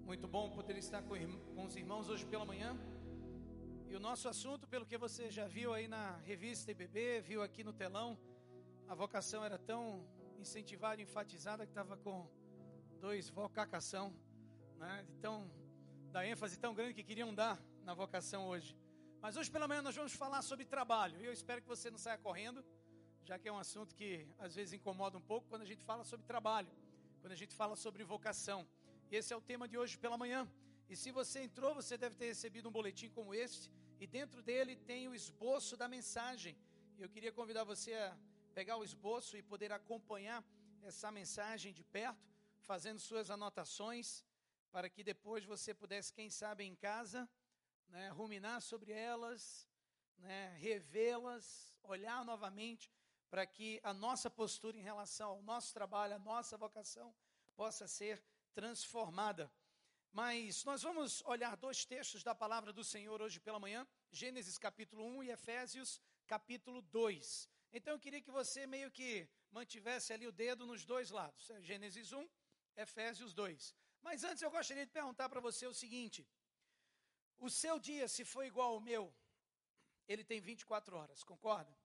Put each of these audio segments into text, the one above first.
Muito bom poder estar com os irmãos hoje pela manhã. E o nosso assunto, pelo que você já viu aí na revista IBB, viu aqui no telão, a vocação era tão incentivada e enfatizada que estava com 2 vocação, né? Então, da ênfase tão grande que queriam dar na vocação hoje. Mas hoje pela manhã nós vamos falar sobre trabalho. E eu espero que você não saia correndo, já que é um assunto que às vezes incomoda um pouco quando a gente fala sobre trabalho, quando a gente fala sobre vocação. E esse é o tema de hoje pela manhã. E se você entrou, você deve ter recebido um boletim como este. E dentro dele tem o esboço da mensagem. E eu queria convidar você a pegar o esboço e poder acompanhar essa mensagem de perto, fazendo suas anotações, para que depois você pudesse, quem sabe em casa, né, ruminar sobre elas, né, revê-las, olhar novamente, para que a nossa postura em relação ao nosso trabalho, a nossa vocação, possa ser transformada. Mas nós vamos olhar 2 textos da palavra do Senhor hoje pela manhã, Gênesis capítulo 1 e Efésios capítulo 2. Então eu queria que você meio que mantivesse ali o dedo nos 2 lados, Gênesis 1, Efésios 2. Mas antes eu gostaria de perguntar para você o seguinte: o seu dia, se for igual ao meu, ele tem 24 horas, concorda?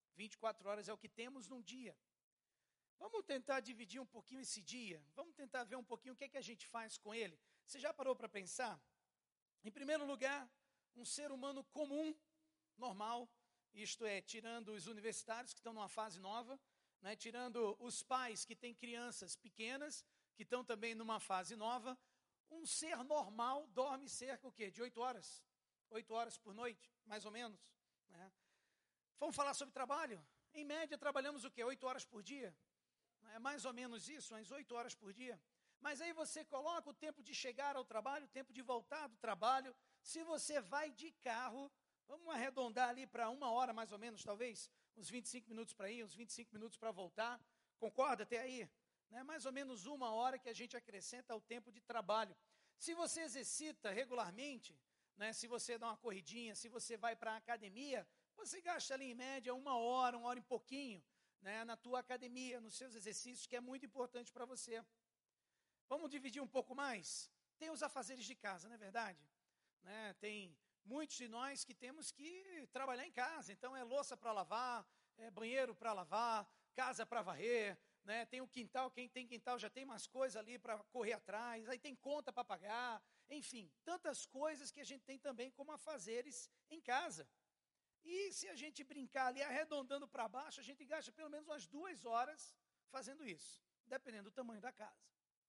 24 horas é o que temos num dia. Vamos tentar dividir um pouquinho esse dia, vamos tentar ver um pouquinho o que é que a gente faz com ele. Você já parou para pensar? Em primeiro lugar, um ser humano comum, normal, isto é, tirando os universitários que estão numa fase nova, né, tirando os pais que têm crianças pequenas, que estão também numa fase nova, um ser normal dorme cerca o quê? De 8 horas? 8 horas por noite, mais ou menos, né? Vamos falar sobre trabalho? Em média, trabalhamos o quê? 8 horas por dia? É mais ou menos isso, umas 8 horas por dia. Mas aí você coloca o tempo de chegar ao trabalho, o tempo de voltar do trabalho. Se você vai de carro, vamos arredondar ali para 1 hora mais ou menos, talvez, uns 25 minutos para ir, uns 25 minutos para voltar. Concorda até aí? Né? Mais ou menos 1 hora que a gente acrescenta ao tempo de trabalho. Se você exercita regularmente, né, se você dá uma corridinha, se você vai para a academia, você gasta ali em média 1 hora e pouquinho, né, na tua academia, nos seus exercícios, que é muito importante para você. Vamos dividir um pouco mais? Tem os afazeres de casa, não é verdade? Né, tem muitos de nós que temos que trabalhar em casa, então é louça para lavar, é banheiro para lavar, casa para varrer, né, tem o quintal, quem tem quintal já tem mais coisa ali para correr atrás, aí tem conta para pagar, enfim, tantas coisas que a gente tem também como afazeres em casa. E se a gente brincar ali, arredondando para baixo, a gente gasta pelo menos umas 2 horas fazendo isso, dependendo do tamanho da casa.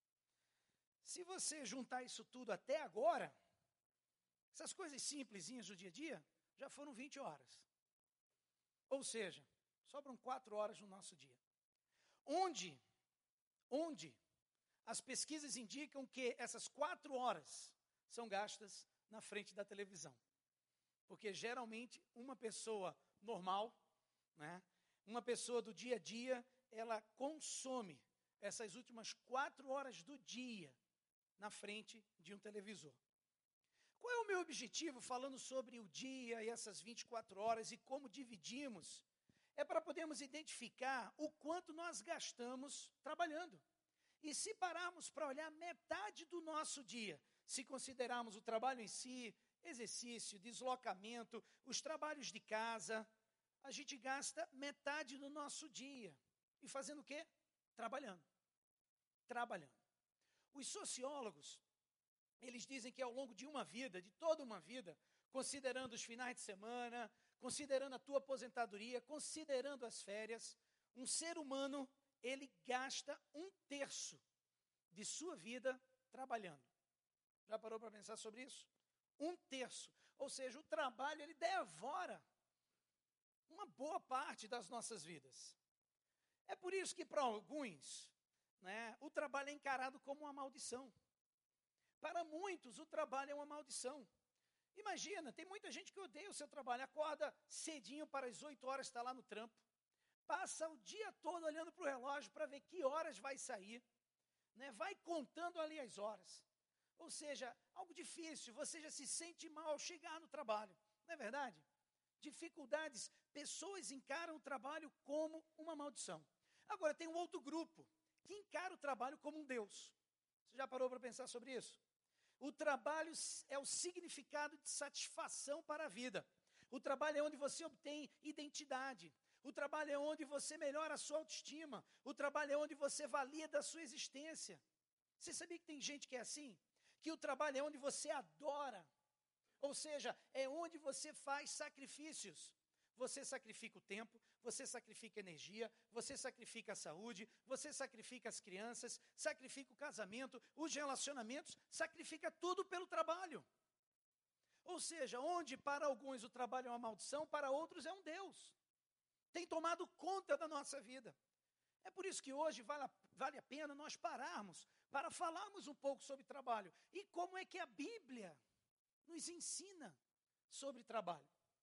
Se você juntar isso tudo até agora, essas coisas simplesinhas do dia a dia, já foram 20 horas. Ou seja, sobram 4 horas no nosso dia. Onde as pesquisas indicam que essas 4 horas são gastas na frente da televisão. Porque geralmente uma pessoa normal, né, uma pessoa do dia a dia, ela consome essas últimas 4 horas do dia na frente de um televisor. Qual é o meu objetivo falando sobre o dia e essas 24 horas e como dividimos? É para podermos identificar o quanto nós gastamos trabalhando. E se pararmos para olhar metade do nosso dia, se considerarmos o trabalho em si, exercício, deslocamento, os trabalhos de casa, a gente gasta metade do nosso dia. E fazendo o quê? Trabalhando. Os sociólogos, eles dizem que ao longo de uma vida, de toda uma vida, considerando os finais de semana, considerando a tua aposentadoria, considerando as férias, um ser humano, ele gasta 1/3 de sua vida trabalhando. Já parou para pensar sobre isso? 1/3. Ou seja, o trabalho, ele devora uma boa parte das nossas vidas. É por isso que para alguns, né, o trabalho é encarado como uma maldição. Para muitos, o trabalho é uma maldição. Imagina, tem muita gente que odeia o seu trabalho, acorda cedinho para as 8 horas, está lá no trampo, passa o dia todo olhando para o relógio para ver que horas vai sair, né, vai contando ali as horas. Ou seja, algo difícil, você já se sente mal ao chegar no trabalho, não é verdade? Dificuldades, pessoas encaram o trabalho como uma maldição. Agora, tem um outro grupo que encara o trabalho como um Deus. Você já parou para pensar sobre isso? O trabalho é o significado de satisfação para a vida. O trabalho é onde você obtém identidade. O trabalho é onde você melhora a sua autoestima. O trabalho é onde você valida a sua existência. Você sabia que tem gente que é assim? Que o trabalho é onde você adora. Ou seja, é onde você faz sacrifícios. Você sacrifica o tempo, você sacrifica a energia, você sacrifica a saúde, você sacrifica as crianças, sacrifica o casamento, os relacionamentos, sacrifica tudo pelo trabalho. Ou seja, onde para alguns o trabalho é uma maldição, para outros é um Deus. Tem tomado conta da nossa vida. É por isso que hoje vale a pena nós pararmos para falarmos um pouco sobre trabalho. E como é que a Bíblia nos ensina sobre trabalho.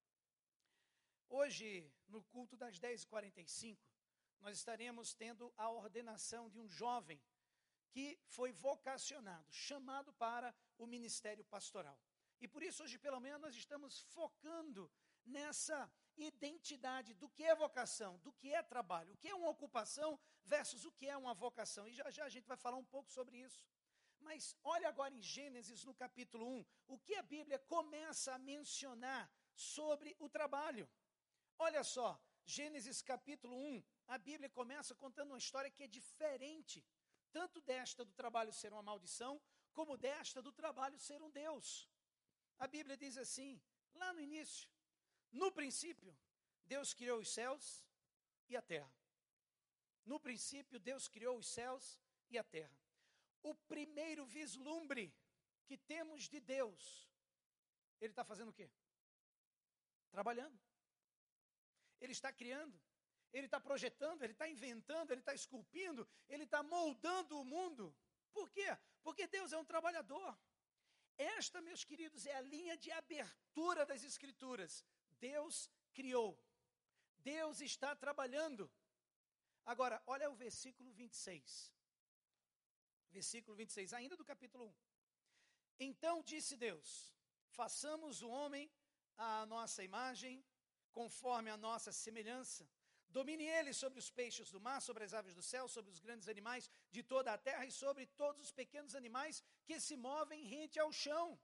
Hoje, no culto das 10h45, nós estaremos tendo a ordenação de um jovem que foi vocacionado, chamado para o ministério pastoral. E por isso, hoje pela manhã, nós estamos focando nessa identidade do que é vocação, do que é trabalho, o que é uma ocupação versus o que é uma vocação. E já já a gente vai falar um pouco sobre isso. Mas olha agora em Gênesis, no capítulo 1, o que a Bíblia começa a mencionar sobre o trabalho. Olha só, Gênesis capítulo 1, a Bíblia começa contando uma história que é diferente, tanto desta do trabalho ser uma maldição, como desta do trabalho ser um Deus. A Bíblia diz assim, lá no início, no princípio, Deus criou os céus e a terra. No princípio, Deus criou os céus e a terra. O primeiro vislumbre que temos de Deus, Ele está fazendo o quê? Trabalhando. Ele está criando, Ele está projetando, Ele está inventando, Ele está esculpindo, Ele está moldando o mundo. Por quê? Porque Deus é um trabalhador. Esta, meus queridos, é a linha de abertura das Escrituras. Deus criou. Deus está trabalhando. Agora, olha o versículo 26. Versículo 26, ainda do capítulo 1. Então disse Deus, façamos o homem à nossa imagem, conforme a nossa semelhança. Domine ele sobre os peixes do mar, sobre as aves do céu, sobre os grandes animais de toda a terra e sobre todos os pequenos animais que se movem rente ao chão.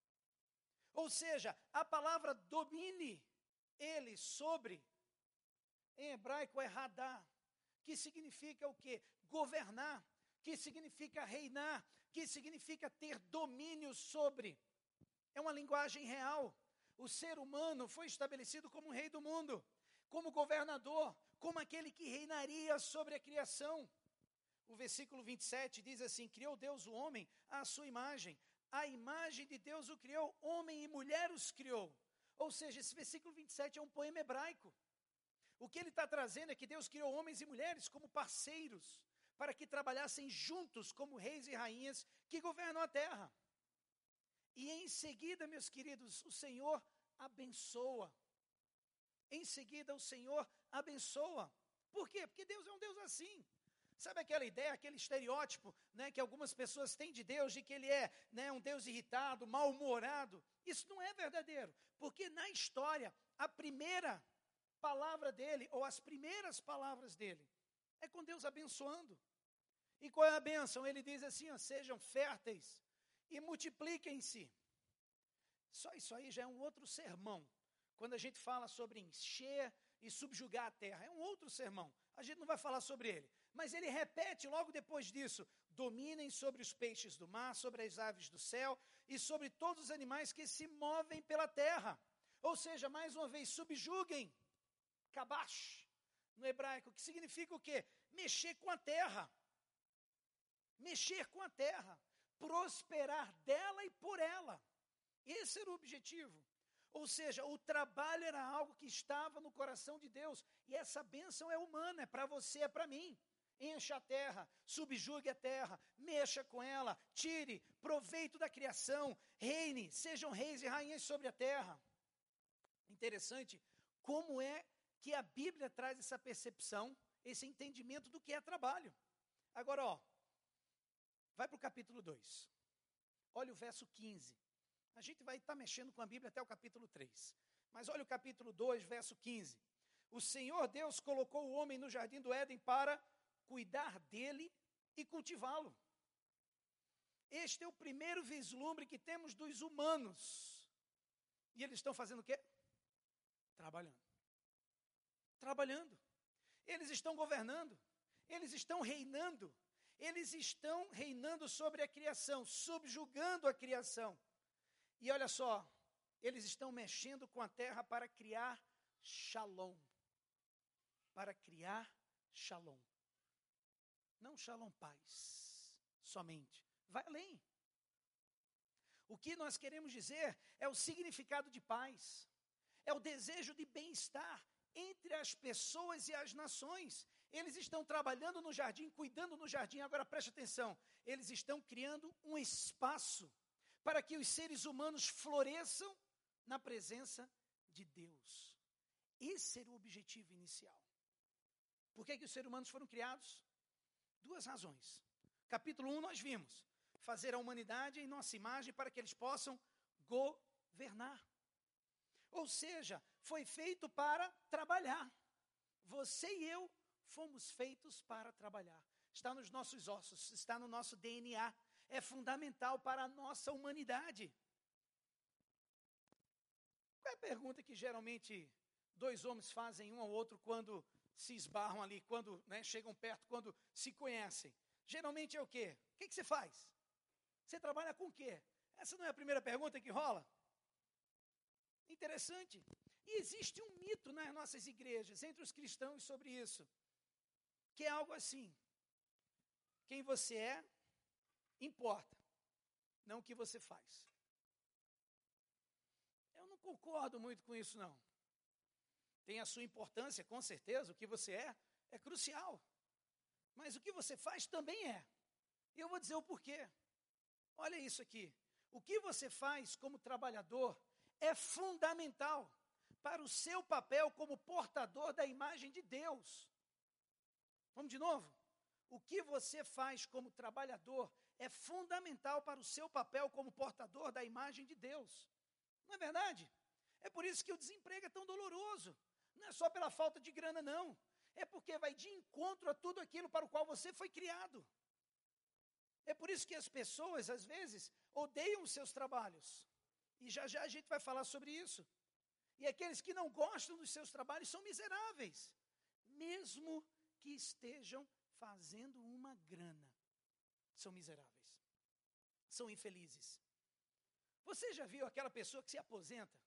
Ou seja, a palavra domine ele sobre, em hebraico é radar, que significa o quê? Governar, que significa reinar, que significa ter domínio sobre. É uma linguagem real. O ser humano foi estabelecido como rei do mundo, como governador, como aquele que reinaria sobre a criação. O versículo 27 diz assim, criou Deus o homem à sua imagem. A imagem de Deus o criou, homem e mulher os criou. Ou seja, esse versículo 27 é um poema hebraico. O que ele está trazendo é que Deus criou homens e mulheres como parceiros, para que trabalhassem juntos como reis e rainhas que governam a terra. E em seguida, meus queridos, o Senhor abençoa. Em seguida, o Senhor abençoa. Por quê? Porque Deus é um Deus assim. Sabe aquela ideia, aquele estereótipo, né, que algumas pessoas têm de Deus, de que Ele é, né, um Deus irritado, mal-humorado? Isso não é verdadeiro. Porque na história, a primeira palavra dEle, ou as primeiras palavras dEle, é com Deus abençoando. E qual é a bênção? Ele diz assim, ó, sejam férteis e multipliquem-se. Só isso aí já é um outro sermão. Quando a gente fala sobre encher e subjugar a terra, é um outro sermão. A gente não vai falar sobre ele. Mas ele repete logo depois disso, dominem sobre os peixes do mar, sobre as aves do céu e sobre todos os animais que se movem pela terra. Ou seja, mais uma vez, subjuguem, kabash, no hebraico, que significa o quê? Mexer com a terra. Mexer com a terra. Prosperar dela e por ela. Esse era o objetivo. Ou seja, o trabalho era algo que estava no coração de Deus. E essa bênção é humana, é para você, é para mim. Encha a terra, subjugue a terra, mexa com ela, tire proveito da criação, reine, sejam reis e rainhas sobre a terra. Interessante como é que a Bíblia traz essa percepção, esse entendimento do que é trabalho. Agora, ó, vai para o capítulo 2. Olha o verso 15. A gente vai estar mexendo com a Bíblia até o capítulo 3. Mas olha o capítulo 2, verso 15. O Senhor Deus colocou o homem no jardim do Éden para cuidar dele e cultivá-lo. Este é o primeiro vislumbre que temos dos humanos. E eles estão fazendo o quê? Trabalhando. Trabalhando. Eles estão governando. Eles estão reinando. Eles estão reinando sobre a criação, subjugando a criação. E olha só, eles estão mexendo com a terra para criar shalom. Para criar shalom. Não shalom paz, somente. Vai além. O que nós queremos dizer é o significado de paz. É o desejo de bem-estar entre as pessoas e as nações. Eles estão trabalhando no jardim, cuidando no jardim. Agora preste atenção. Eles estão criando um espaço para que os seres humanos floresçam na presença de Deus. Esse era o objetivo inicial. Por que os seres humanos foram criados? Duas razões. Capítulo 1 nós vimos. Fazer a humanidade em nossa imagem para que eles possam governar. Ou seja, foi feito para trabalhar. Você e eu fomos feitos para trabalhar. Está nos nossos ossos, está no nosso DNA. É fundamental para a nossa humanidade. Qual é a pergunta que geralmente dois homens fazem um ao outro quando se esbarram ali, quando chegam perto, quando se conhecem? Geralmente é o quê? O que você faz? Você trabalha com o quê? Essa não é a primeira pergunta que rola? Interessante. E existe um mito nas nossas igrejas, entre os cristãos, sobre isso. Que é algo assim. Quem você é, importa. Não o que você faz. Eu não concordo muito com isso, não. Tem a sua importância, com certeza. O que você é crucial. Mas o que você faz também é. E eu vou dizer o porquê. Olha isso aqui. O que você faz como trabalhador é fundamental para o seu papel como portador da imagem de Deus. Vamos de novo? O que você faz como trabalhador é fundamental para o seu papel como portador da imagem de Deus. Não é verdade? É por isso que o desemprego é tão doloroso. Não é só pela falta de grana, não. É porque vai de encontro a tudo aquilo para o qual você foi criado. É por isso que as pessoas, às vezes, odeiam os seus trabalhos. E já já a gente vai falar sobre isso. E aqueles que não gostam dos seus trabalhos são miseráveis. Mesmo que estejam fazendo uma grana. São miseráveis. São infelizes. Você já viu aquela pessoa que se aposenta?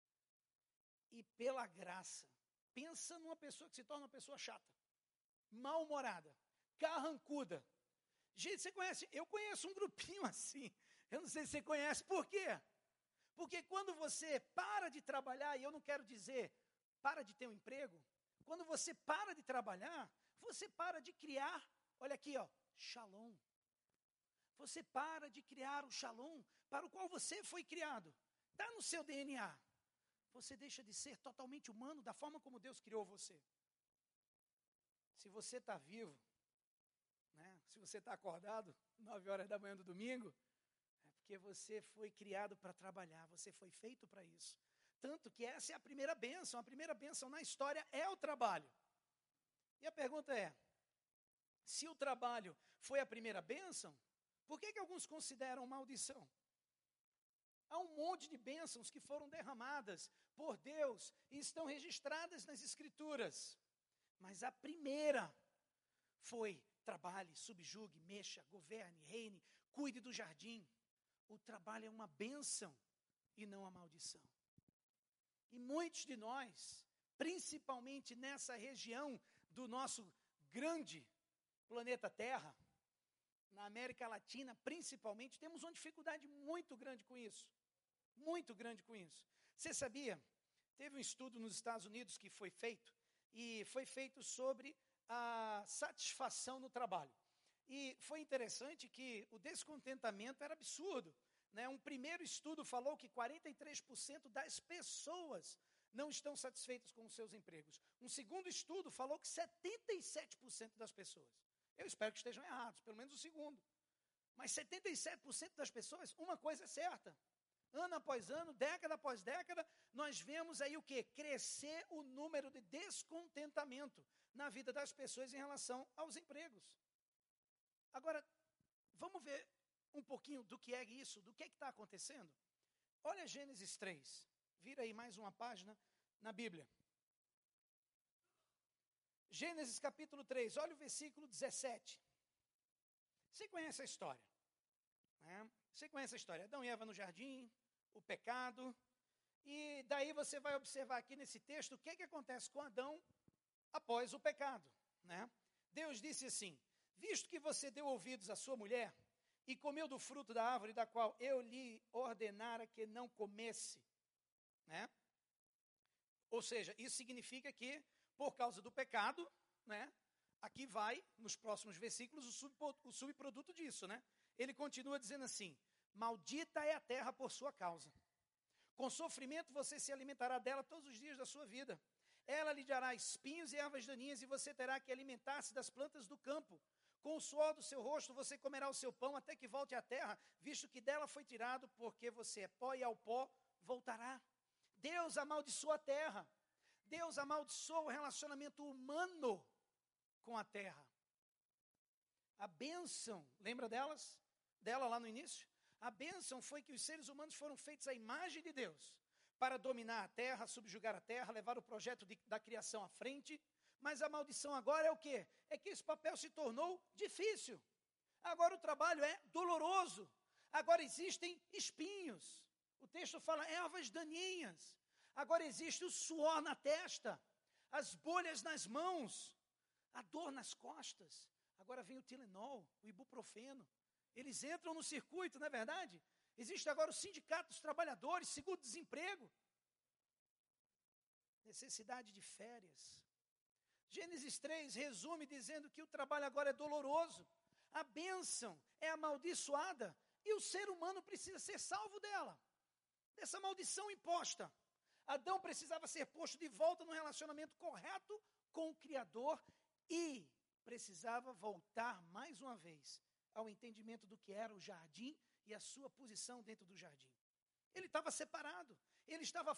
E pela graça, pensa numa pessoa que se torna uma pessoa chata, mal-humorada, carrancuda. Gente, você conhece? Eu conheço um grupinho assim. Eu não sei se você conhece. Por quê? Porque quando você para de trabalhar, e eu não quero dizer para de ter um emprego, quando você para de trabalhar, você para de criar, olha aqui, shalom. Você para de criar o shalom para o qual você foi criado. Está no seu DNA. Você deixa de ser totalmente humano da forma como Deus criou você. Se você está vivo, se você está acordado, 9 horas da manhã do domingo, é porque você foi criado para trabalhar, você foi feito para isso. Tanto que essa é a primeira bênção na história é o trabalho. E a pergunta é, se o trabalho foi a primeira bênção, por que alguns consideram maldição? Há um monte de bênçãos que foram derramadas por Deus e estão registradas nas Escrituras. Mas a primeira foi: trabalhe, subjugue, mexa, governe, reine, cuide do jardim. O trabalho é uma bênção e não a maldição. E muitos de nós, principalmente nessa região do nosso grande planeta Terra, na América Latina principalmente, temos uma dificuldade muito grande com isso. Muito grande com isso. Você sabia? Teve um estudo nos Estados Unidos que foi feito, e foi feito sobre a satisfação no trabalho. E foi interessante que o descontentamento era absurdo. Um primeiro estudo falou que 43% das pessoas não estão satisfeitas com os seus empregos. Um segundo estudo falou que 77% das pessoas. Eu espero que estejam errados, pelo menos o segundo. Mas 77% das pessoas, uma coisa é certa. Ano após ano, década após década, nós vemos aí o quê? Crescer o número de descontentamento na vida das pessoas em relação aos empregos. Agora, vamos ver um pouquinho do que é isso, do que está acontecendo? Olha Gênesis 3. Vira aí mais uma página na Bíblia. Gênesis capítulo 3, olha o versículo 17. Você conhece a história, né? Você conhece a história. Adão e Eva no jardim, o pecado. E daí você vai observar aqui nesse texto o que acontece com Adão após o pecado, né? Deus disse assim: visto que você deu ouvidos à sua mulher e comeu do fruto da árvore da qual eu lhe ordenara que não comesse, né? Ou seja, isso significa que por causa do pecado, né? Aqui vai, nos próximos versículos, o subproduto disso, né? Ele continua dizendo assim: maldita é a terra por sua causa. Com sofrimento você se alimentará dela todos os dias da sua vida. Ela lhe dará espinhos e ervas daninhas, e você terá que alimentar-se das plantas do campo. Com o suor do seu rosto você comerá o seu pão até que volte à terra, visto que dela foi tirado, porque você é pó e ao pó voltará. Deus amaldiçoou a terra. Deus amaldiçoou o relacionamento humano com a terra. A bênção, lembra dela lá no início? A bênção foi que os seres humanos foram feitos à imagem de Deus, para dominar a terra, subjugar a terra, levar o projeto da criação à frente. Mas a maldição agora é o quê? É que esse papel se tornou difícil. Agora o trabalho é doloroso. Agora existem espinhos. O texto fala ervas daninhas. Agora existe o suor na testa, as bolhas nas mãos, a dor nas costas. Agora vem o Tilenol, o ibuprofeno. Eles entram no circuito, não é verdade? Existe agora o sindicato dos trabalhadores, seguro-desemprego. Necessidade de férias. Gênesis 3 resume dizendo que o trabalho agora é doloroso. A bênção é amaldiçoada e o ser humano precisa ser salvo dela. Dessa maldição imposta. Adão precisava ser posto de volta no relacionamento correto com o Criador e precisava voltar mais uma vez ao entendimento do que era o jardim e a sua posição dentro do jardim. Ele estava separado, ele estava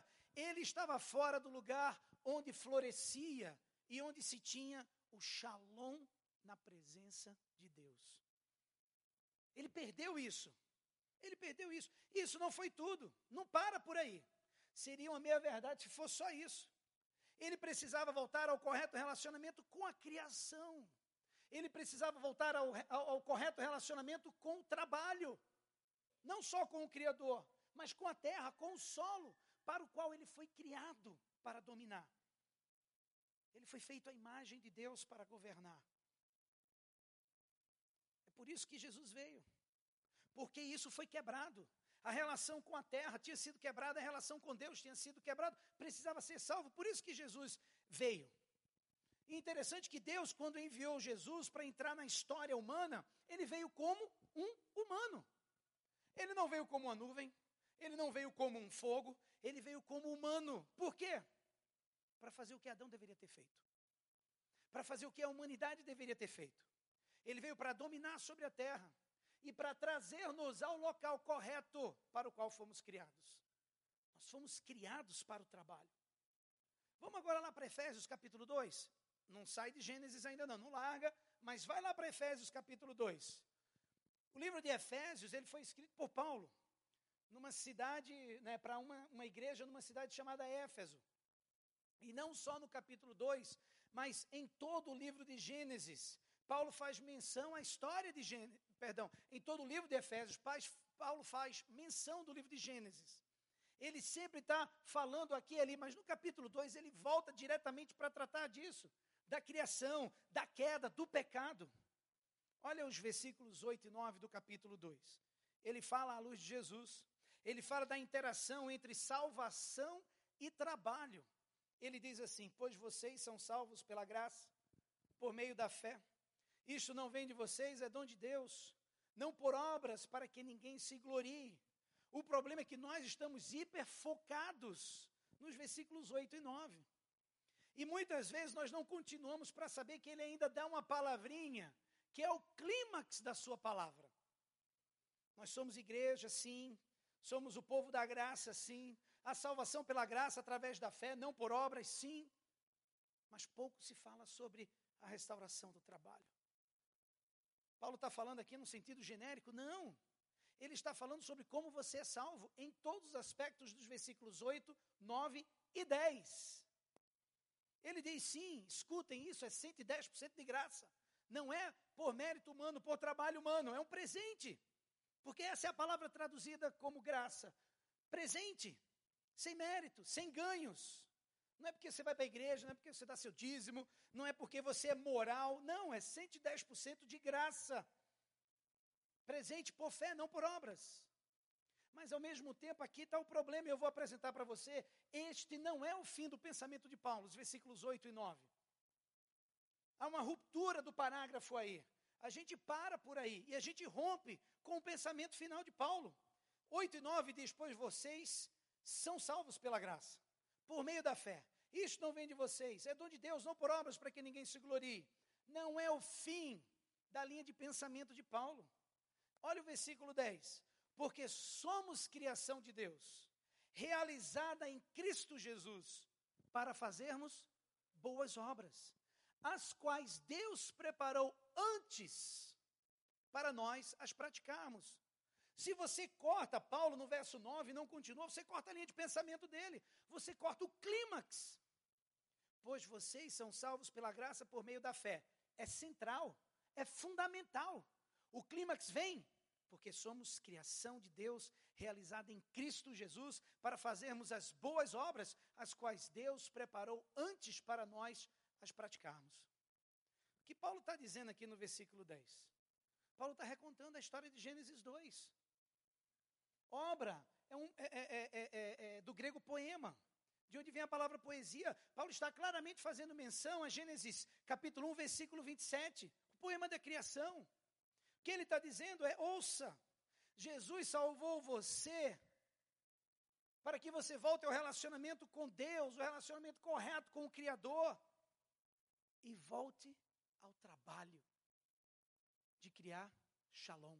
fora do lugar onde florescia e onde se tinha o shalom na presença de Deus. Ele perdeu isso. Isso não foi tudo, não para por aí. Seria uma meia-verdade se fosse só isso. Ele precisava voltar ao correto relacionamento com a criação. Ele precisava voltar ao correto relacionamento com o trabalho. Não só com o Criador, mas com a terra, com o solo, para o qual ele foi criado para dominar. Ele foi feito à imagem de Deus para governar. É por isso que Jesus veio. Porque isso foi quebrado. A relação com a terra tinha sido quebrada, a relação com Deus tinha sido quebrada, precisava ser salvo. Por isso que Jesus veio. E interessante que Deus, quando enviou Jesus para entrar na história humana, ele veio como um humano. Ele não veio como uma nuvem, ele não veio como um fogo, ele veio como humano. Por quê? Para fazer o que Adão deveria ter feito. Para fazer o que a humanidade deveria ter feito. Ele veio para dominar sobre a terra e para trazer-nos ao local correto para o qual fomos criados. Nós fomos criados para o trabalho. Vamos agora lá para Efésios capítulo 2. Não sai de Gênesis ainda não larga, mas vai lá para Efésios capítulo 2. O livro de Efésios, ele foi escrito por Paulo, numa cidade, né, para uma igreja numa cidade chamada Éfeso. E não só no capítulo 2, mas em todo o livro de Gênesis. Paulo faz menção à história de Gênesis, em todo o livro de Efésios, Paulo faz menção do livro de Gênesis. Ele sempre está falando aqui e ali, mas no capítulo 2 ele volta diretamente para tratar disso, da criação, da queda, do pecado. Olha os versículos 8 e 9 do capítulo 2. Ele fala à luz de Jesus, ele fala da interação entre salvação e trabalho. Ele diz assim: pois vocês são salvos pela graça, por meio da fé. Isto não vem de vocês, é dom de Deus, não por obras para que ninguém se glorie. O problema é que nós estamos hiperfocados nos versículos 8 e 9. E muitas vezes nós não continuamos para saber que ele ainda dá uma palavrinha, que é o clímax da sua palavra. Nós somos igreja, sim. Somos o povo da graça, sim. A salvação pela graça através da fé, não por obras, sim. Mas pouco se fala sobre a restauração do trabalho. Paulo está falando aqui no sentido genérico? Não. Ele está falando sobre como você é salvo em todos os aspectos dos versículos 8, 9 e 10. Ele diz sim, escutem isso, é 110% de graça. Não é por mérito humano, por trabalho humano, é um presente. Porque essa é a palavra traduzida como graça. Presente, sem mérito, sem ganhos. Não é porque você vai para a igreja, não é porque você dá seu dízimo, não é porque você é moral. Não, é 110% de graça. Presente por fé, não por obras. Mas ao mesmo tempo aqui está o problema, e eu vou apresentar para você. Este não é o fim do pensamento de Paulo, os versículos 8 e 9. Há uma ruptura do parágrafo aí. A gente para por aí e a gente rompe com o pensamento final de Paulo. 8 e 9 diz, pois vocês são salvos pela graça, por meio da fé. Isto não vem de vocês, é dom de Deus, não por obras para que ninguém se glorie. Não é o fim da linha de pensamento de Paulo. Olha o versículo 10. Porque somos criação de Deus, realizada em Cristo Jesus, para fazermos boas obras, as quais Deus preparou antes para nós as praticarmos. Se você corta Paulo no verso 9 e não continua, você corta a linha de pensamento dele, você corta o clímax. Pois vocês são salvos pela graça por meio da fé. É central, é fundamental. O clímax vem porque somos criação de Deus, realizada em Cristo Jesus, para fazermos as boas obras, as quais Deus preparou antes para nós as praticarmos. O que Paulo está dizendo aqui no versículo 10? Paulo está recontando a história de Gênesis 2. Obra é do grego poema, de onde vem a palavra poesia. Paulo está claramente fazendo menção a Gênesis capítulo 1, versículo 27, o poema da criação. O que ele está dizendo é, ouça, Jesus salvou você para que você volte ao relacionamento com Deus, o relacionamento correto com o Criador, e volte ao trabalho de criar shalom.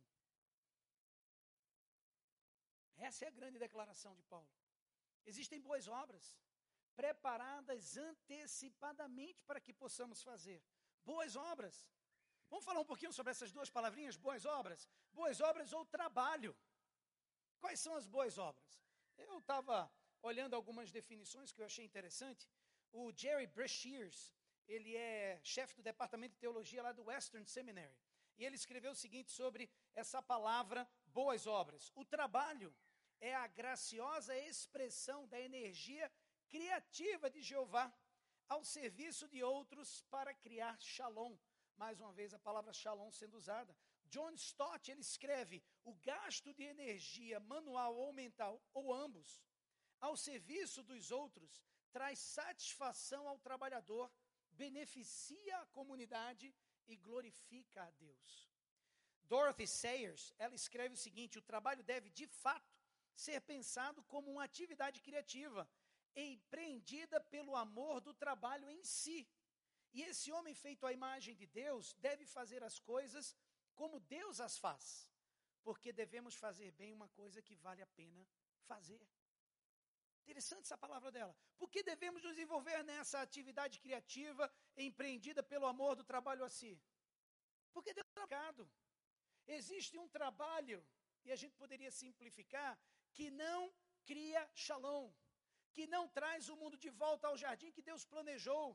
Essa é a grande declaração de Paulo. Existem boas obras, preparadas antecipadamente para que possamos fazer. Boas obras. Vamos falar um pouquinho sobre essas duas palavrinhas, boas obras? Boas obras ou trabalho. Quais são as boas obras? Eu estava olhando algumas definições que eu achei interessante. O Jerry Breshears, ele é chefe do departamento de teologia lá do Western Seminary. E ele escreveu o seguinte sobre essa palavra boas obras. O trabalho é a graciosa expressão da energia criativa de Jeová ao serviço de outros para criar shalom. Mais uma vez a palavra shalom sendo usada. John Stott, ele escreve, o gasto de energia manual ou mental, ou ambos, ao serviço dos outros, traz satisfação ao trabalhador, beneficia a comunidade e glorifica a Deus. Dorothy Sayers, ela escreve o seguinte, o trabalho deve, de fato, ser pensado como uma atividade criativa, empreendida pelo amor do trabalho em si. E esse homem feito à imagem de Deus deve fazer as coisas como Deus as faz, porque devemos fazer bem uma coisa que vale a pena fazer. Interessante essa palavra dela. Por que devemos nos envolver nessa atividade criativa empreendida pelo amor do trabalho a si? Porque Deus é trabalhado. Existe um trabalho, e a gente poderia simplificar, que não cria shalom, que não traz o mundo de volta ao jardim que Deus planejou.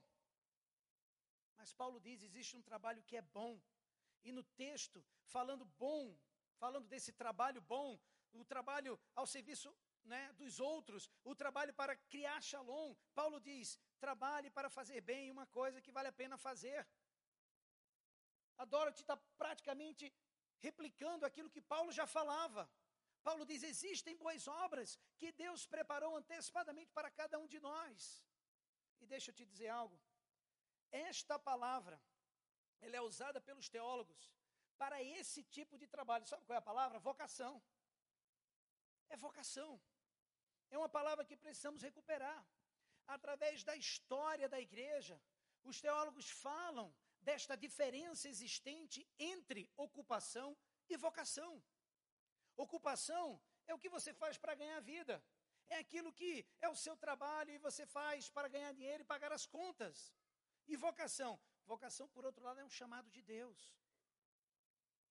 Mas Paulo diz, existe um trabalho que é bom. E no texto, falando desse trabalho bom, o trabalho ao serviço, né, dos outros, o trabalho para criar shalom, Paulo diz, trabalhe para fazer bem uma coisa que vale a pena fazer. A Dorothy está praticamente replicando aquilo que Paulo já falava. Paulo diz, existem boas obras que Deus preparou antecipadamente para cada um de nós. E deixa eu te dizer algo. Esta palavra, ela é usada pelos teólogos para esse tipo de trabalho. Sabe qual é a palavra? Vocação. É vocação. É uma palavra que precisamos recuperar. Através da história da igreja, os teólogos falam desta diferença existente entre ocupação e vocação. Ocupação é o que você faz para ganhar vida. É aquilo que é o seu trabalho e você faz para ganhar dinheiro e pagar as contas. E vocação? Vocação, por outro lado, é um chamado de Deus.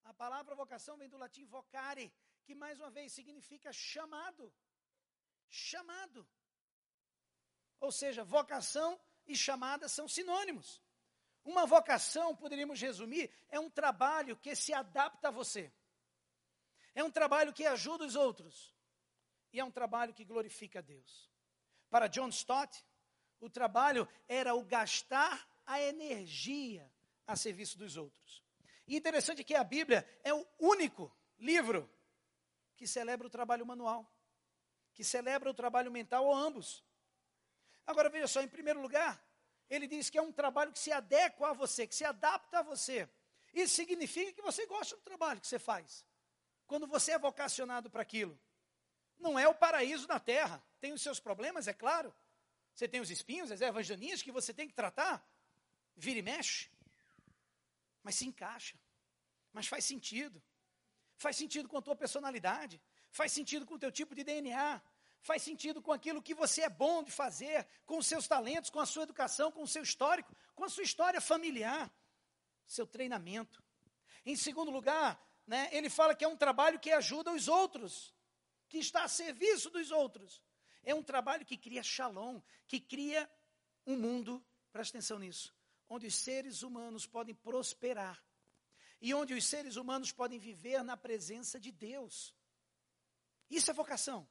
A palavra vocação vem do latim vocare, que mais uma vez significa chamado. Chamado. Ou seja, vocação e chamada são sinônimos. Uma vocação, poderíamos resumir, é um trabalho que se adapta a você. É um trabalho que ajuda os outros. E é um trabalho que glorifica a Deus. Para John Stott, o trabalho era o gastar a energia a serviço dos outros. E interessante é que a Bíblia é o único livro que celebra o trabalho manual, que celebra o trabalho mental ou ambos. Agora veja só, em primeiro lugar, ele diz que é um trabalho que se adequa a você, que se adapta a você. Isso significa que você gosta do trabalho que você faz. Quando você é vocacionado para aquilo. Não é o paraíso na terra. Tem os seus problemas, é claro. Você tem os espinhos, as ervas daninhas que você tem que tratar. Vira e mexe. Mas se encaixa. Mas faz sentido. Faz sentido com a tua personalidade. Faz sentido com o teu tipo de DNA. Faz sentido com aquilo que você é bom de fazer, com os seus talentos, com a sua educação, com o seu histórico, com a sua história familiar, seu treinamento. Em segundo lugar, ele fala que é um trabalho que ajuda os outros, que está a serviço dos outros. É um trabalho que cria shalom, que cria um mundo, presta atenção nisso, onde os seres humanos podem prosperar e onde os seres humanos podem viver na presença de Deus. Isso é vocação.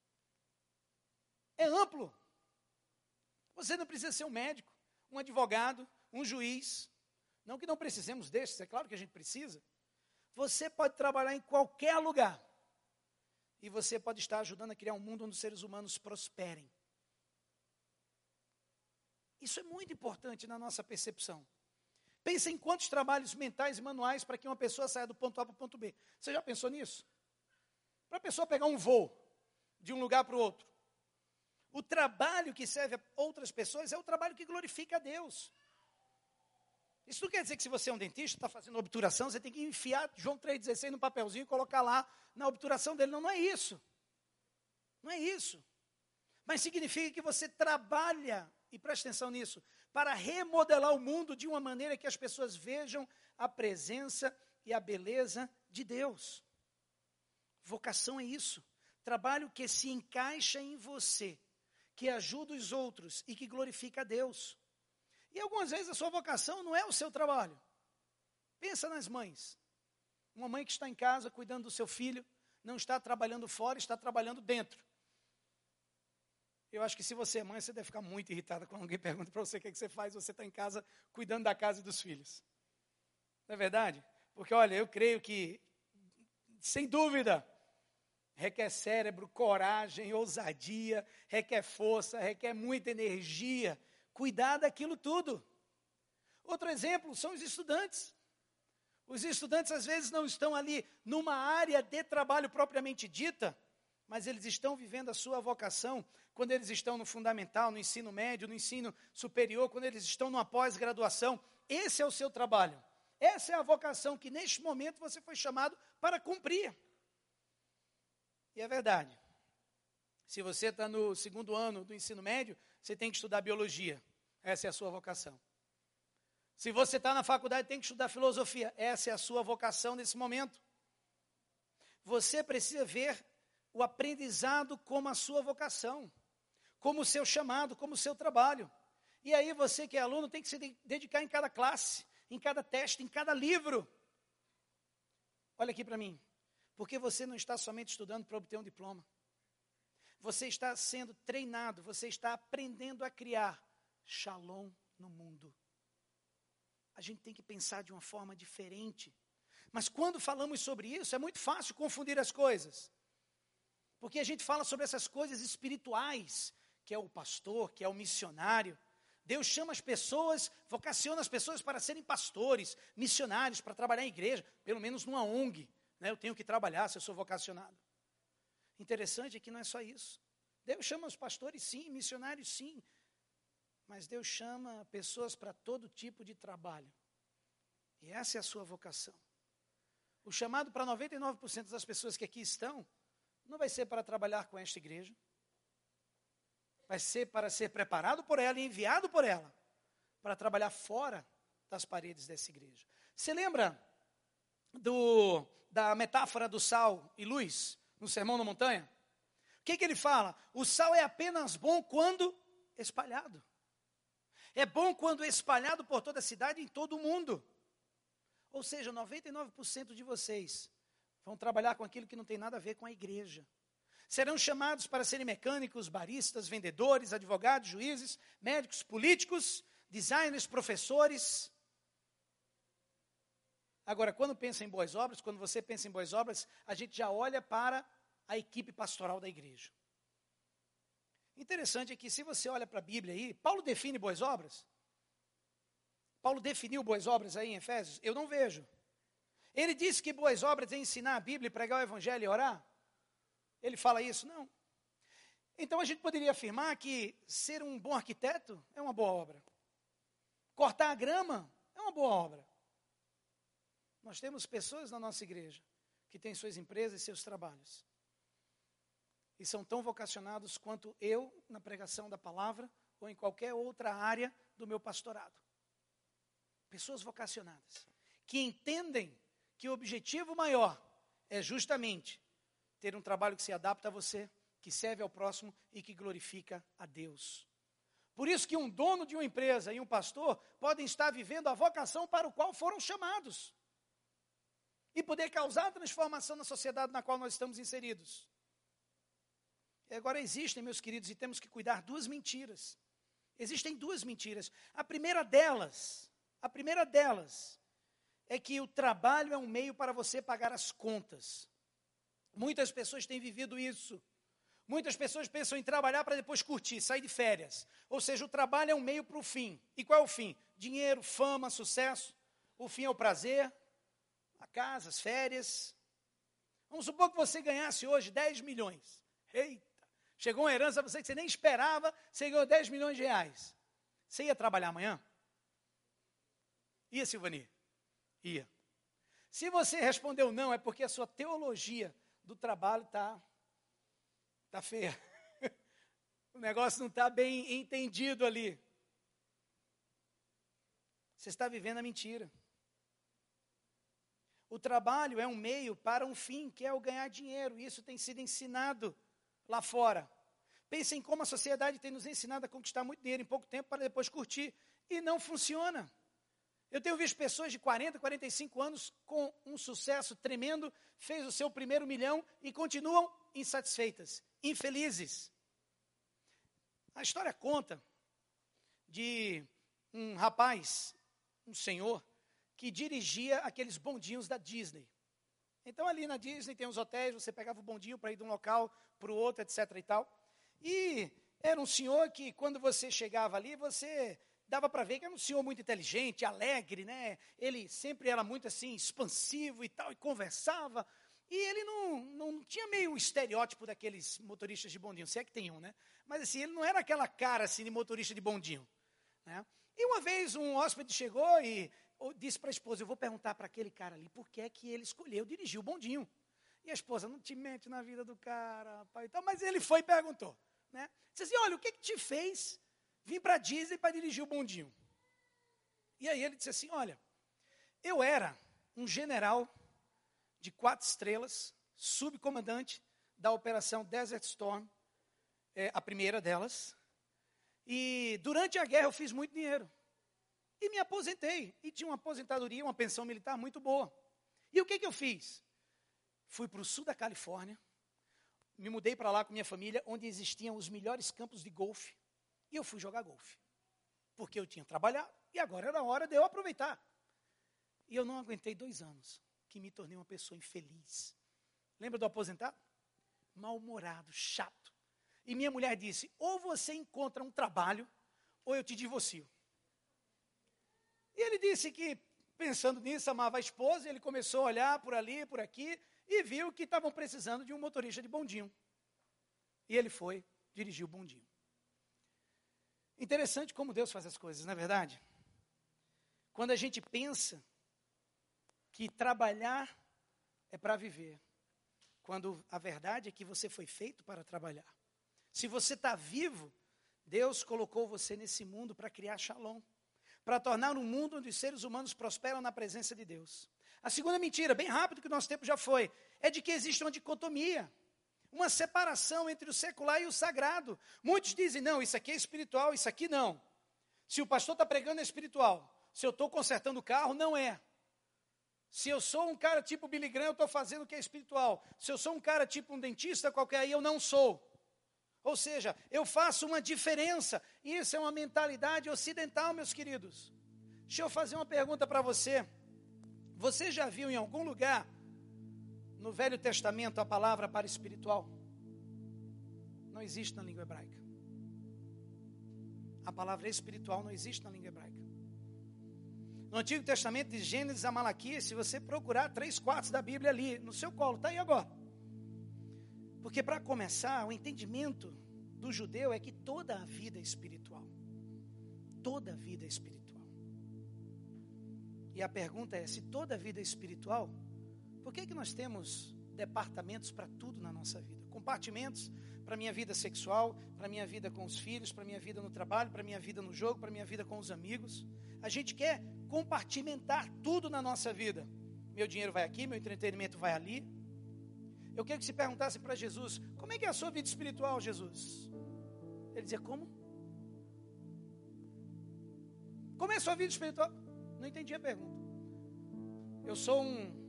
É amplo. Você não precisa ser um médico, um advogado, um juiz. Não que não precisemos destes, é claro que a gente precisa. Você pode trabalhar em qualquer lugar. E você pode estar ajudando a criar um mundo onde os seres humanos prosperem. Isso é muito importante na nossa percepção. Pensa em quantos trabalhos mentais e manuais para que uma pessoa saia do ponto A para o ponto B. Você já pensou nisso? Para a pessoa pegar um voo de um lugar para o outro. O trabalho que serve a outras pessoas é o trabalho que glorifica a Deus. Isso não quer dizer que se você é um dentista, está fazendo obturação, você tem que enfiar João 3,16 no papelzinho e colocar lá na obturação dele. Não, não é isso. Não é isso. Mas significa que você trabalha, e preste atenção nisso, para remodelar o mundo de uma maneira que as pessoas vejam a presença e a beleza de Deus. Vocação é isso. Trabalho que se encaixa em você, que ajuda os outros e que glorifica a Deus. E algumas vezes a sua vocação não é o seu trabalho. Pensa nas mães. Uma mãe que está em casa cuidando do seu filho, não está trabalhando fora, está trabalhando dentro. Eu acho que se você é mãe, você deve ficar muito irritada quando alguém pergunta para você o que você faz, você está em casa cuidando da casa e dos filhos. Não é verdade? Porque, olha, eu creio que, sem dúvida, requer cérebro, coragem, ousadia, requer força, requer muita energia, cuidar daquilo tudo. Outro exemplo são os estudantes. Os estudantes às vezes não estão ali numa área de trabalho propriamente dita, mas eles estão vivendo a sua vocação quando eles estão no fundamental, no ensino médio, no ensino superior, quando eles estão numa pós-graduação. Esse é o seu trabalho. Essa é a vocação que neste momento você foi chamado para cumprir. E é verdade. Se você está no segundo ano do ensino médio, você tem que estudar biologia. Essa é a sua vocação. Se você está na faculdade, tem que estudar filosofia. Essa é a sua vocação nesse momento. Você precisa ver o aprendizado como a sua vocação, como o seu chamado, como o seu trabalho. E aí você que é aluno tem que se dedicar em cada classe, em cada teste, em cada livro. Olha aqui para mim. Porque você não está somente estudando para obter um diploma. Você está sendo treinado, você está aprendendo a criar shalom no mundo. A gente tem que pensar de uma forma diferente. Mas quando falamos sobre isso, é muito fácil confundir as coisas. Porque a gente fala sobre essas coisas espirituais, que é o pastor, que é o missionário. Deus chama as pessoas, vocaciona as pessoas para serem pastores, missionários, para trabalhar em igreja, pelo menos numa ONG. Eu tenho que trabalhar se eu sou vocacionado. Interessante é que não é só isso. Deus chama os pastores sim, missionários sim, mas Deus chama pessoas para todo tipo de trabalho. E essa é a sua vocação. O chamado para 99% das pessoas que aqui estão, não vai ser para trabalhar com esta igreja, vai ser para ser preparado por ela e enviado por ela, para trabalhar fora das paredes dessa igreja. Você lembra da metáfora do sal e luz, no Sermão da Montanha? O que ele fala? O sal é apenas bom quando espalhado. É bom quando espalhado por toda a cidade e em todo o mundo. Ou seja, 99% de vocês vão trabalhar com aquilo que não tem nada a ver com a igreja. Serão chamados para serem mecânicos, baristas, vendedores, advogados, juízes, médicos, políticos, designers, professores. Agora, quando você pensa em boas obras, a gente já olha para a equipe pastoral da igreja. Interessante é que se você olha para a Bíblia aí, Paulo define boas obras? Paulo definiu boas obras aí em Efésios? Eu não vejo. Ele disse que boas obras é ensinar a Bíblia, pregar o Evangelho e orar? Ele fala isso? Não. Então a gente poderia afirmar que ser um bom arquiteto é uma boa obra. Cortar a grama é uma boa obra. Nós temos pessoas na nossa igreja que têm suas empresas e seus trabalhos. E são tão vocacionados quanto eu na pregação da palavra ou em qualquer outra área do meu pastorado. Pessoas vocacionadas, que entendem que o objetivo maior é justamente ter um trabalho que se adapta a você, que serve ao próximo e que glorifica a Deus. Por isso que um dono de uma empresa e um pastor podem estar vivendo a vocação para o qual foram chamados e poder causar transformação na sociedade na qual nós estamos inseridos. E agora existem, meus queridos, e temos que cuidar duas mentiras. Existem duas mentiras. A primeira delas é que o trabalho é um meio para você pagar as contas. Muitas pessoas têm vivido isso. Muitas pessoas pensam em trabalhar para depois curtir, sair de férias. Ou seja, o trabalho é um meio para o fim. E qual é o fim? Dinheiro, fama, sucesso. O fim é o prazer, a casa, as férias. Vamos supor que você ganhasse hoje 10 milhões. Eita, chegou uma herança a você que você nem esperava, você ganhou 10 milhões de reais. Você ia trabalhar amanhã? Ia, Silvani? Ia. Se você respondeu não, é porque a sua teologia do trabalho está feia. O negócio não está bem entendido ali. Você está vivendo a mentira. O trabalho é um meio para um fim, que é o ganhar dinheiro. Isso tem sido ensinado lá fora. Pensem em como a sociedade tem nos ensinado a conquistar muito dinheiro em pouco tempo para depois curtir. E não funciona. Eu tenho visto pessoas de 40, 45 anos com um sucesso tremendo, fez o seu primeiro milhão e continuam insatisfeitas, infelizes. A história conta de um rapaz, um senhor, que dirigia aqueles bondinhos da Disney. Então ali na Disney tem os hotéis, você pegava o bondinho para ir de um local para o outro, etc. e tal. E era um senhor que quando você chegava ali, você dava para ver que era um senhor muito inteligente, alegre, né? Ele sempre era muito assim, expansivo e tal, e conversava. E ele não tinha meio o estereótipo daqueles motoristas de bondinho, se é que tem um, né? Mas assim, ele não era aquela cara assim de motorista de bondinho, né? E uma vez um hóspede chegou e disse para a esposa, eu vou perguntar para aquele cara ali, por que é que ele escolheu dirigir o bondinho? E a esposa, não te mete na vida do cara, rapaz, então, mas ele foi e perguntou, né? Disse assim, olha, o que te fez vir para a Disney para dirigir o bondinho? E aí ele disse assim, olha, eu era um general de 4 estrelas, subcomandante da Operação Desert Storm, a primeira delas, e durante a guerra eu fiz muito dinheiro, e me aposentei, e tinha uma aposentadoria, uma pensão militar muito boa. E o que eu fiz? Fui para o sul da Califórnia, me mudei para lá com minha família, onde existiam os melhores campos de golfe, e eu fui jogar golfe, porque eu tinha trabalhado, e agora era a hora de eu aproveitar. E eu não aguentei 2 anos, que me tornei uma pessoa infeliz. Lembra do aposentado? Mal-humorado, chato. E minha mulher disse, ou você encontra um trabalho, ou eu te divorcio. E ele disse que, pensando nisso, amava a esposa, ele começou a olhar por ali, por aqui, e viu que estavam precisando de um motorista de bondinho. E ele foi dirigir o bondinho. Interessante como Deus faz as coisas, não é verdade? Quando a gente pensa que trabalhar é para viver, quando a verdade é que você foi feito para trabalhar. Se você está vivo, Deus colocou você nesse mundo para criar shalom, para tornar um mundo onde os seres humanos prosperam na presença de Deus. A segunda mentira, bem rápido que o nosso tempo já foi, é de que existe uma dicotomia, uma separação entre o secular e o sagrado. Muitos dizem, não, isso aqui é espiritual, isso aqui não. Se o pastor está pregando é espiritual. Se eu estou consertando o carro, não é. Se eu sou um cara tipo Billy Graham, eu estou fazendo o que é espiritual. Se eu sou um cara tipo um dentista qualquer, aí eu não sou. Ou seja, eu faço uma diferença. Isso é uma mentalidade ocidental, meus queridos. Deixa eu fazer uma pergunta para você. Você já viu em algum lugar, no Velho Testamento, a palavra para espiritual? Não existe na língua hebraica. A palavra espiritual não existe na língua hebraica. No Antigo Testamento, de Gênesis a Malaquias, se você procurar 3/4 da Bíblia ali, no seu colo, está aí agora. Porque para começar, o entendimento do judeu é que toda a vida é espiritual. Toda a vida é espiritual. E a pergunta é, se toda a vida é espiritual, por que nós temos departamentos para tudo na nossa vida? Compartimentos para a minha vida sexual, para a minha vida com os filhos, para a minha vida no trabalho, para a minha vida no jogo, para a minha vida com os amigos. A gente quer compartimentar tudo na nossa vida. Meu dinheiro vai aqui, meu entretenimento vai ali. Eu queria que se perguntasse para Jesus, como é que é a sua vida espiritual, Jesus? Ele dizia, como? Como é a sua vida espiritual? Não entendi a pergunta. Eu sou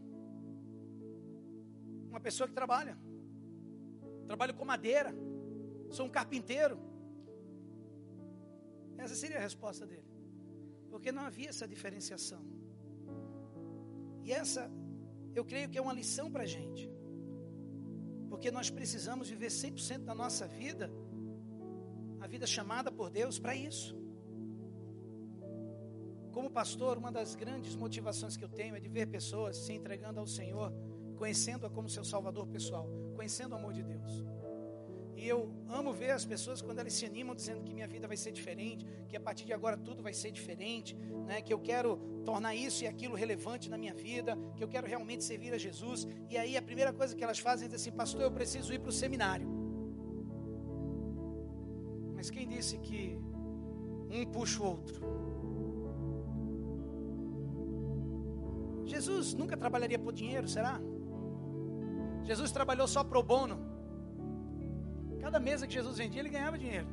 uma pessoa que trabalho com madeira, sou um carpinteiro. Essa seria a resposta dele. Porque não havia essa diferenciação. E essa, eu creio que é uma lição para a gente. Porque nós precisamos viver 100% da nossa vida, a vida chamada por Deus para isso. Como pastor, uma das grandes motivações que eu tenho é de ver pessoas se entregando ao Senhor, conhecendo-a como seu salvador pessoal, conhecendo o amor de Deus. E eu amo ver as pessoas quando elas se animam dizendo que minha vida vai ser diferente, que a partir de agora tudo vai ser diferente, né? Que eu quero tornar isso e aquilo relevante na minha vida, que eu quero realmente servir a Jesus. E aí a primeira coisa que elas fazem é dizer assim, pastor, eu preciso ir para o seminário. Mas quem disse que um puxa o outro? Jesus nunca trabalharia por dinheiro, será? Jesus trabalhou só pro bono. Cada mesa que Jesus vendia, ele ganhava dinheiro.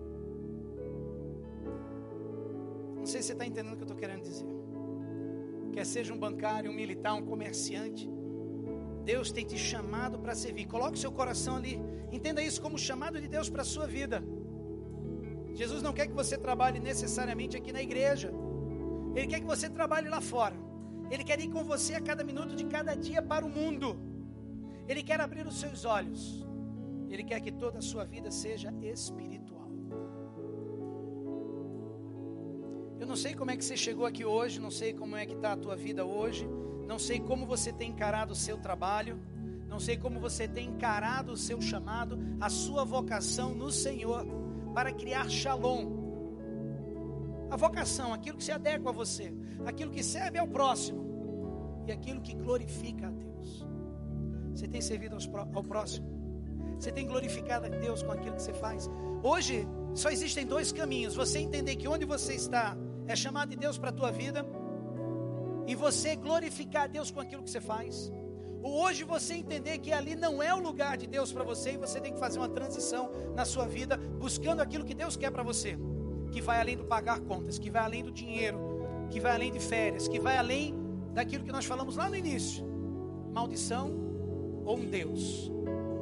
Não sei se você está entendendo o que eu estou querendo dizer. Quer seja um bancário, um militar, um comerciante, Deus tem te chamado para servir. Coloque seu coração ali. Entenda isso como chamado de Deus para a sua vida. Jesus não quer que você trabalhe necessariamente aqui na igreja. Ele quer que você trabalhe lá fora. Ele quer ir com você a cada minuto de cada dia para o mundo. Ele quer abrir os seus olhos. Ele quer que toda a sua vida seja espiritual. Eu não sei como é que você chegou aqui hoje, não sei como é que está a tua vida hoje, não sei como você tem encarado o seu trabalho, não sei como você tem encarado o seu chamado, a sua vocação no Senhor, para criar shalom. A vocação, aquilo que se adequa a você, aquilo que serve ao próximo e aquilo que glorifica a Deus. Você tem servido ao próximo? Você tem glorificado a Deus com aquilo que você faz? Hoje só existem dois caminhos. Você entender que onde você está é chamado de Deus para a tua vida, e você glorificar a Deus com aquilo que você faz. Ou hoje você entender que ali não é o lugar de Deus para você, e você tem que fazer uma transição na sua vida, buscando aquilo que Deus quer para você, que vai além do pagar contas, que vai além do dinheiro, que vai além de férias, que vai além daquilo que nós falamos lá no início. Maldição ou um Deus.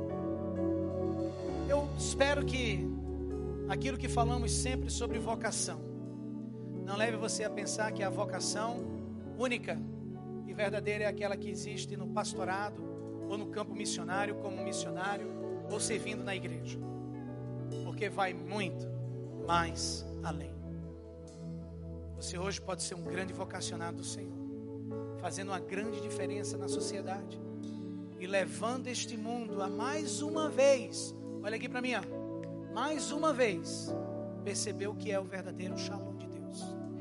Eu espero que aquilo que falamos sempre sobre vocação não leve você a pensar que a vocação única e verdadeira é aquela que existe no pastorado ou no campo missionário, como missionário ou servindo na igreja, porque vai muito mais além. Você hoje pode ser um grande vocacionado do Senhor, fazendo uma grande diferença na sociedade e levando este mundo a mais uma vez, olha aqui para mim, ó, mais uma vez, perceber o que é o verdadeiro shalom de Deus.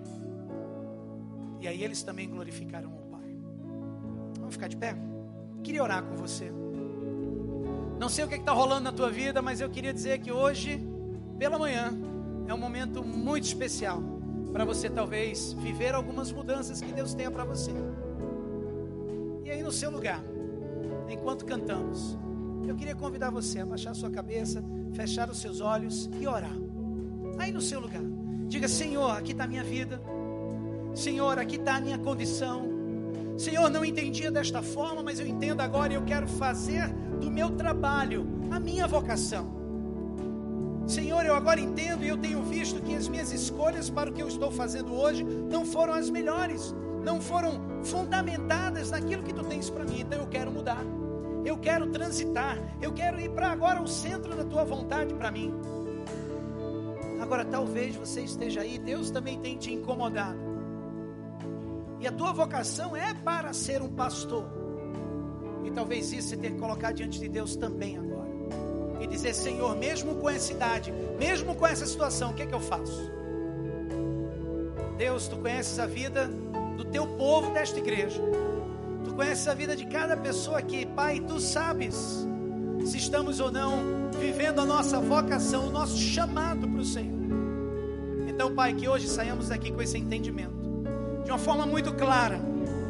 E aí eles também glorificaram o Pai. Vamos ficar de pé? Queria orar com você. Não sei o que está rolando na tua vida, mas eu queria dizer que hoje, pela manhã, é um momento muito especial para você talvez viver algumas mudanças que Deus tenha para você. no seu lugar, enquanto cantamos, eu queria convidar você a baixar a sua cabeça, fechar os seus olhos e orar. Aí no seu lugar, diga: Senhor, aqui está a minha vida. Senhor, aqui está a minha condição. Senhor, não entendia desta forma, mas eu entendo agora e eu quero fazer do meu trabalho a minha vocação. Senhor, eu agora entendo e eu tenho visto que as minhas escolhas para o que eu estou fazendo hoje não foram as melhores, não foram fundamentadas naquilo que Tu tens para mim. Então eu quero mudar, eu quero transitar, eu quero ir para agora ao centro da Tua vontade para mim. Agora talvez você esteja aí, Deus também tem te incomodado, e a tua vocação é para ser um pastor, e talvez isso você tenha que colocar diante de Deus também agora, e dizer: Senhor, mesmo com essa idade, mesmo com essa situação, o que é que eu faço? Deus, Tu conheces a vida do Teu povo desta igreja, Tu conheces a vida de cada pessoa aqui, Pai, Tu sabes se estamos ou não vivendo a nossa vocação, o nosso chamado para o Senhor. Então, Pai, que hoje saiamos daqui com esse entendimento, de uma forma muito clara.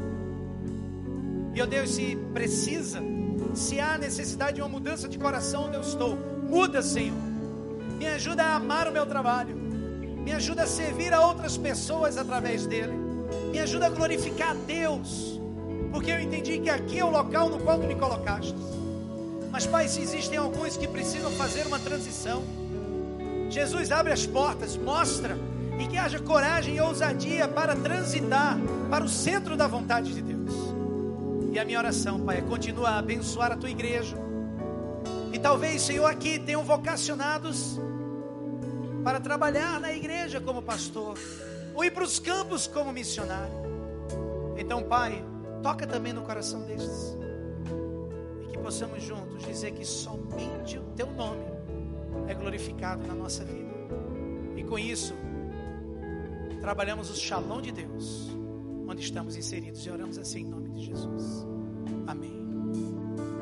E, ó Deus, se precisa, se há necessidade de uma mudança de coração onde eu estou, muda, Senhor. Me ajuda a amar o meu trabalho, me ajuda a servir a outras pessoas através dele, me ajuda a glorificar a Deus, porque eu entendi que aqui é o local no qual Tu me colocaste. Mas, Pai, se existem alguns que precisam fazer uma transição, Jesus, abre as portas, mostra, e que haja coragem e ousadia para transitar para o centro da vontade de Deus. E a minha oração, Pai, é continuar a abençoar a Tua igreja. E talvez, Senhor, aqui tenham vocacionados para trabalhar na igreja como pastor, ou ir para os campos como missionário. Então, Pai, toca também no coração destes, e que possamos juntos dizer que somente o Teu nome é glorificado na nossa vida. E com isso, trabalhamos o shalom de Deus onde estamos inseridos, e oramos assim em nome de Jesus. Amém.